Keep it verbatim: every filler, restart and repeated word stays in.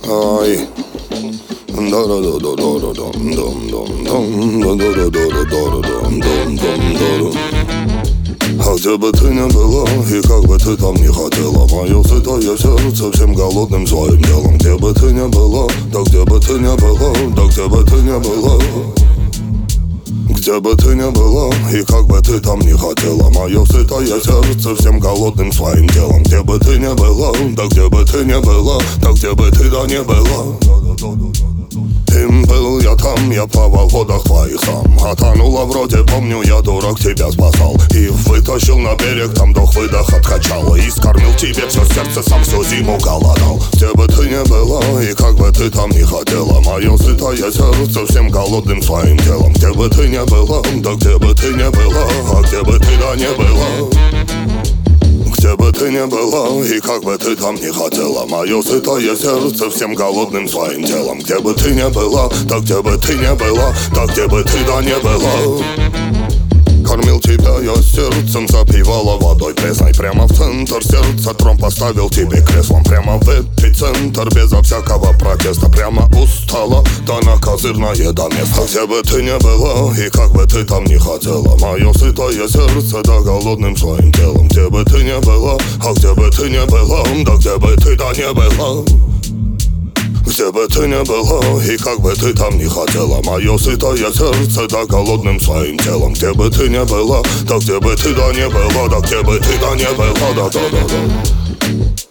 Ай. А где бы ты ни была, и как бы ты там ни хотела, мое сытое сердце всем голодным своим делом. Где бы ты ни была, да где бы ты ни была, да где бы ты ни была, где бы ты ни была, и как бы ты там ни хотела, мое сытое сердце всем голодным своим делом. Где бы ты ни была, да где бы ты ни была, да где бы ты да не была. Им был я там, я плавал в водах твоих сам. Отонула вроде, помню, я дурак тебя спасал. И вытащил на берег, там вдох-выдох откачал. И скормил тебе все сердце, сам всю зиму голодал. Где бы ты ни была, и как бы ты там ни хотела, мое сытое сердце всем голодным своим делом. Где бы ты ни была, да где бы ты ни была, а где бы ты да не была. Где бы ты ни была, и как бы ты там ни хотела, мое сытое сердце всем голодным своим делом. Где бы ты ни была, да где бы ты ни была, да где бы ты да не была. Кормил тебя я сердцем, запивала водой пресной. Прямо в центр сердца трон поставил тебе креслом. Прямо в эпицентр, безо всякого протеста. Прямо устала, да на козырное до места. Где бы ты ни была, и как бы ты там ни хотела, мое сытое сердце да голодным своим телом. Где бы ты ни была, а где бы ты ни была, да где бы ты да не была. Где бы ты ни была, и как бы ты там ни хотела, мое сытое сердце да голодным своим телом. Где бы ты ни была, да где бы ты да не была, да где бы ты да не была, да да да да.